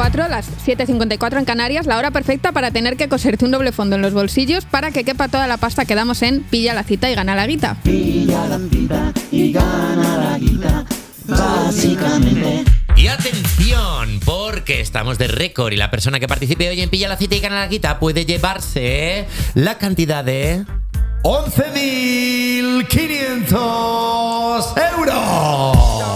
7:54, las 7:54 en Canarias, la hora perfecta para tener que coserte un doble fondo en los bolsillos para que quepa toda la pasta que damos en Pilla la cita y gana la guita. Pilla la cita y gana la guita, básicamente. Y atención, porque estamos de récord y la persona que participe hoy en Pilla la cita y gana la guita puede llevarse la cantidad de 11.500 euros.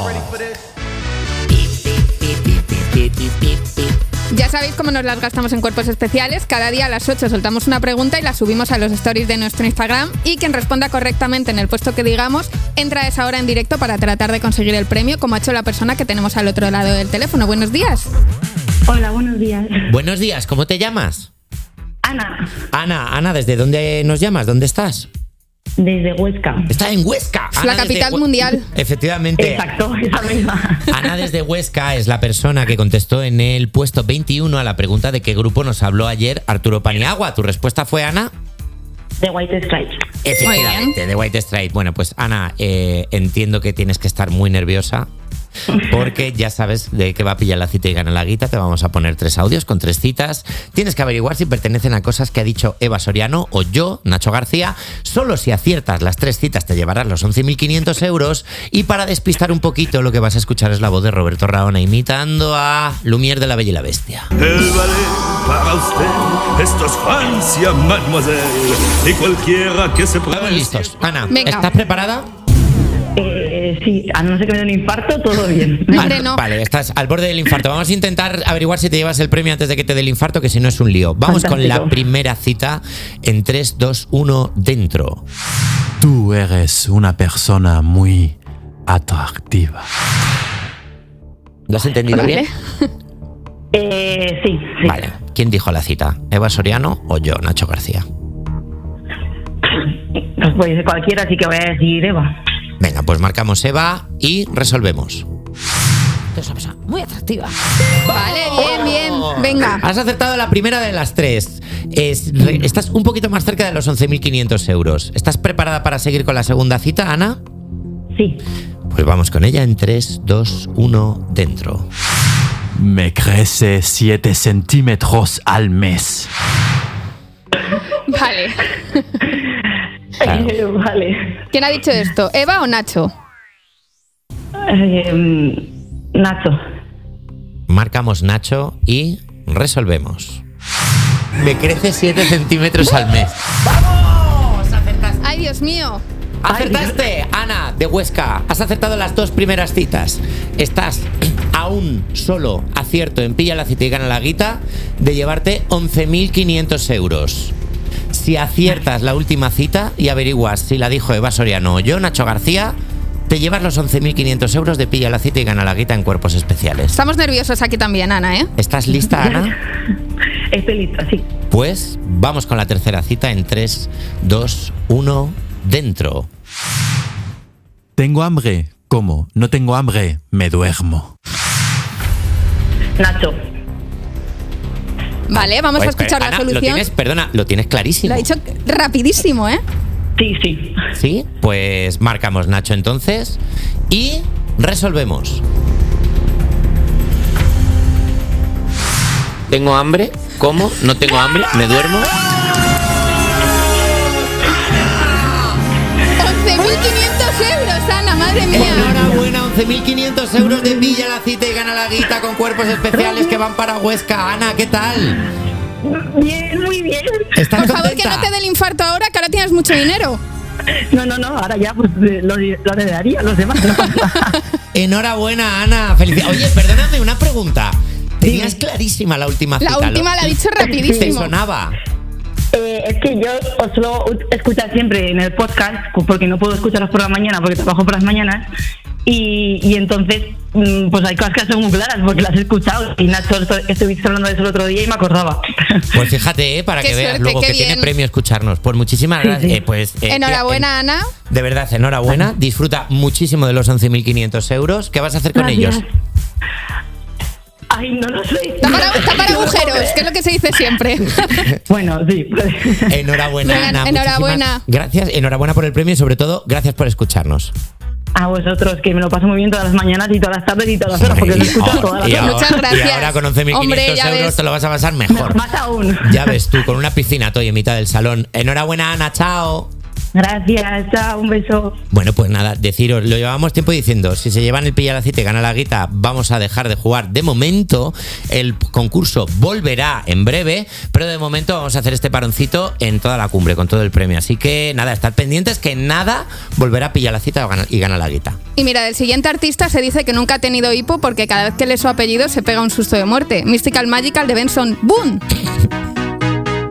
Ya sabéis cómo nos las gastamos en cuerpos especiales. Cada día a las 8 soltamos una pregunta y la subimos a los stories de nuestro Instagram. Y quien responda correctamente en el puesto que digamos, entra a esa hora en directo para tratar de conseguir el premio, como ha hecho la persona que tenemos al otro lado del teléfono. Buenos días. Hola, buenos días. Buenos días, ¿cómo te llamas? Ana. Ana, ¿desde dónde nos llamas? ¿Dónde estás? Desde Huesca. Está en Huesca. Es la capital mundial. Efectivamente. Exacto, esa misma. Ana desde Huesca es la persona que contestó en el puesto 21 a la pregunta de qué grupo nos habló ayer Arturo Paniagua. ¿Tu respuesta fue, Ana? The White Stripes. Efectivamente, de White Stripes. Bueno, pues Ana, entiendo que tienes que estar muy nerviosa porque ya sabes de qué va a pillar la cita y gana la guita. Te vamos a poner 3 audios con 3 citas. Tienes que averiguar si pertenecen a cosas que ha dicho Eva Soriano o yo, Nacho García. Solo si aciertas las 3 citas te llevarás los 11.500 euros. Y para despistar un poquito, lo que vas a escuchar es la voz de Roberto Raona imitando a Lumière de La Bella y la Bestia. El ballet para usted, esto es Francia, mademoiselle, y cualquiera que se Estamos listos. Ana, Venga. ¿estás preparada? Sí, a no ser que me dé un infarto, todo bien. Hombre, no. Vale, estás al borde del infarto. Vamos a intentar averiguar si te llevas el premio antes de que te dé el infarto, que si no es un lío. Vamos Fantástico. con la primera cita en 3, 2, 1, dentro. Tú eres una persona muy atractiva. ¿Lo has entendido Vale. bien? Sí. Vale. ¿Quién dijo la cita? ¿Eva Soriano o yo, Nacho García? Pues puede ser cualquiera, así que voy a decir Eva. Venga, pues marcamos Eva y resolvemos. Es una persona muy atractiva. Vale, bien. Venga. Has acertado la primera de las 3. Estás un poquito más cerca de los 11.500 euros. ¿Estás preparada para seguir con la segunda cita, Ana? Sí. Pues vamos con ella en 3, 2, 1, dentro. Me crece 7 centímetros al mes. Vale. Claro. Vale. ¿Quién ha dicho esto? ¿Eva o Nacho? Nacho. Marcamos Nacho y resolvemos. Me crece 7 centímetros al mes. ¡Vamos! ¡Acertaste! ¡Ay, Dios mío! ¡Acertaste, Ana, de Huesca! Has acertado las 2 primeras citas. Estás a un solo acierto en Pilla la cita y gana la guita de llevarte 11.500 euros. Si aciertas la última cita y averiguas si la dijo Eva Soriano o yo, Nacho García, te llevas los 11.500 euros de Pilla la cita y gana la guita en cuerpos especiales. Estamos nerviosos aquí también, Ana, ¿eh? ¿Estás lista, Ana? Estoy lista, sí. Pues vamos con la tercera cita en 3, 2, 1, dentro. Tengo hambre. ¿Cómo? No tengo hambre. Me duermo. Nacho. Vale, vamos a escuchar Ana, la solución. lo tienes clarísimo. Lo ha dicho rapidísimo, ¿eh? Sí. ¿Sí? Pues marcamos Nacho entonces y resolvemos. ¿Tengo hambre? ¿Cómo? ¿No tengo hambre? ¿Me duermo? 11.500 euros, Ana, madre mía. Enhorabuena, 11.500 euros de Pilla la cita y gana la guita con cuerpos especiales que van para Huesca. Ana, ¿qué tal? Bien, muy bien. ¿Estás Por favor, que contenta? no te dé el infarto ahora, que ahora tienes mucho dinero. No, ahora ya pues lo heredaría a los demás. No pasa nada. Enhorabuena, Ana. Felicidades. Oye, perdóname, una pregunta. Tenías clarísima la última cita. La última la ha dicho ¿Te rapidísimo. sonaba? Es que yo os suelo escuchar siempre en el podcast, porque no puedo escucharos por la mañana porque trabajo por las mañanas. Y entonces, pues hay cosas que son muy claras porque las he escuchado. Y Nacho, estuviste hablando de eso el otro día y me acordaba. Pues fíjate, para Qué que veas suerte, luego qué que tiene bien. premio escucharnos. Pues muchísimas gracias. Enhorabuena, Ana. De verdad, enhorabuena. Disfruta muchísimo de los 11.500 ¿Qué vas a hacer con Gracias. ellos? Ay, no lo sé. Tapar agujeros, que es lo que se dice siempre. Bueno, sí. Enhorabuena, Venga, Ana. enhorabuena. Muchísimas gracias. Enhorabuena por el premio y sobre todo, gracias por escucharnos. a vosotros, que me lo paso muy bien todas las mañanas y todas las tardes y todas las horas, porque os escucho todas las y horas. ahora, Muchas gracias. Y ahora con 11.500 Hombre, ya euros ves. te lo vas a pasar mejor. Más aún. Ya ves tú, con una piscina todo en mitad del salón. Enhorabuena, Ana, chao. Gracias, chao, un beso. Bueno, pues nada, deciros, lo llevábamos tiempo diciendo, si se llevan el Pilla la Cita y gana la guita, vamos a dejar de jugar. De momento, el concurso volverá en breve, pero de momento vamos a hacer este paroncito en toda la cumbre, con todo el premio. Así que nada, estad pendientes que nada volverá a Pilla la Cita y gana la guita. Y mira, del siguiente artista se dice que nunca ha tenido hipo porque cada vez que lee su apellido se pega un susto de muerte. Mystical Magical de Benson Boone.